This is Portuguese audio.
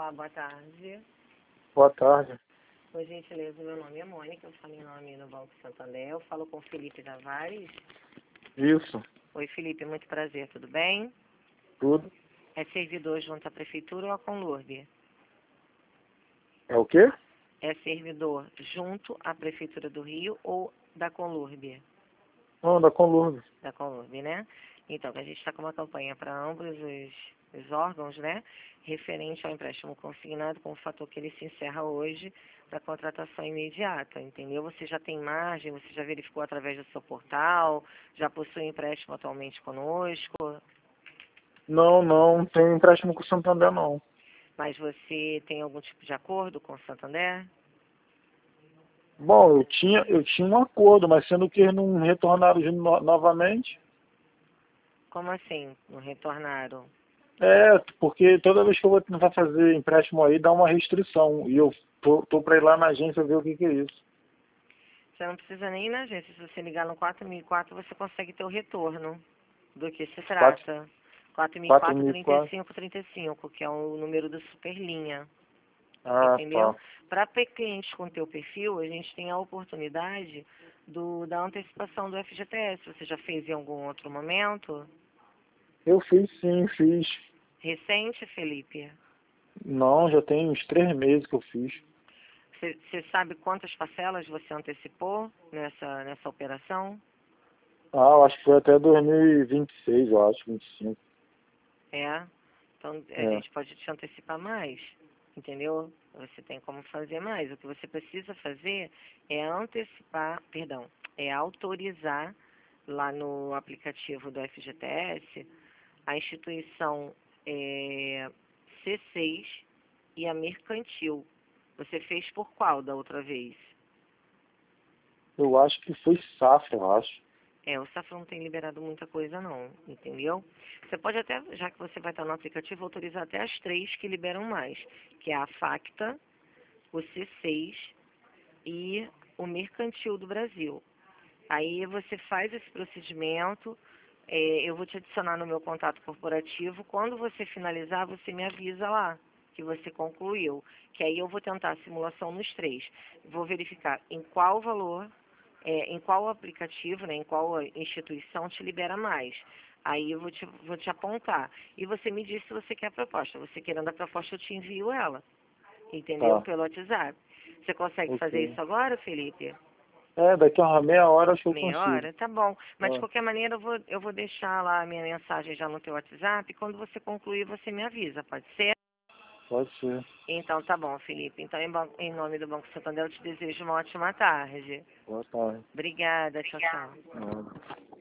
Olá, boa tarde. Boa tarde. Por gentileza, meu nome é Mônica, eu falo em nome do Banco Santander. Eu falo com o Felipe Tavares. Isso, Oi, Felipe, muito prazer, tudo bem? tudo. É servidor junto à Prefeitura ou à Conlurb? É o quê? É servidor junto à Prefeitura do Rio ou da Conlurb? Não, da Conlurb. Da Conlurb, né? Então, a gente está com uma campanha para ambos os órgãos, né? Referente ao empréstimo consignado, com o fator que ele se encerra hoje para contratação imediata, entendeu? Você já tem margem, você já verificou através do seu portal, já possui empréstimo atualmente conosco, Não tem empréstimo com o Santander, não. mas você tem algum tipo de acordo com o Santander? Bom, eu tinha um acordo, mas sendo que eles não retornaram novamente. Como assim? Não retornaram? É, porque toda vez que eu vou tentar fazer empréstimo aí, dá uma restrição. E eu tô pra ir lá na agência ver o que é isso. Você não precisa nem ir na agência. Se você ligar no 4004, você consegue ter o retorno. Do que se trata? 4.004. 4004-3535, que é o número do Superlinha. Ah, Entendeu? tá. Para clientes com teu perfil, a gente tem a oportunidade da antecipação do FGTS. Você já fez em algum outro momento? Eu fiz sim, fiz. Recente, Felipe? Não, já tem uns 3 meses que eu fiz. Você sabe quantas parcelas você antecipou nessa operação? Ah, eu acho que foi até 2026, eu acho, 25. É. Então, a É. gente pode te antecipar mais, entendeu? Você tem como fazer mais. O que você precisa fazer é é autorizar lá no aplicativo do FGTS a instituição C6 e a mercantil. Você fez por qual da outra vez? Eu acho que foi safra, eu acho. O Safra não tem liberado muita coisa não, entendeu? Você pode até, já que você vai estar no aplicativo, autorizar até as 3 que liberam mais, que é a Facta, o C6 e o Mercantil do Brasil. Aí você faz esse procedimento, eu vou te adicionar no meu contato corporativo. Quando você finalizar, você me avisa lá que você concluiu, que aí eu vou tentar a simulação nos 3. Vou verificar em qual valor, em qual aplicativo, né, em qual instituição te libera mais. Aí eu vou te apontar. E você me diz se você quer a proposta. Você querendo a proposta, eu te envio ela, entendeu? Tá, Pelo WhatsApp. Você consegue fazer ok. isso agora, Felipe? É, daqui a uma meia hora acho que eu Meia consigo. hora? Tá bom. Mas de Ah, qualquer maneira eu vou deixar lá a minha mensagem já no teu WhatsApp. Quando você concluir, você me avisa, pode ser? pode ser. Então tá bom, Felipe. Então em nome do Banco Santander eu te desejo uma ótima tarde. Boa tarde. Obrigada, tchau, tchau. Ah.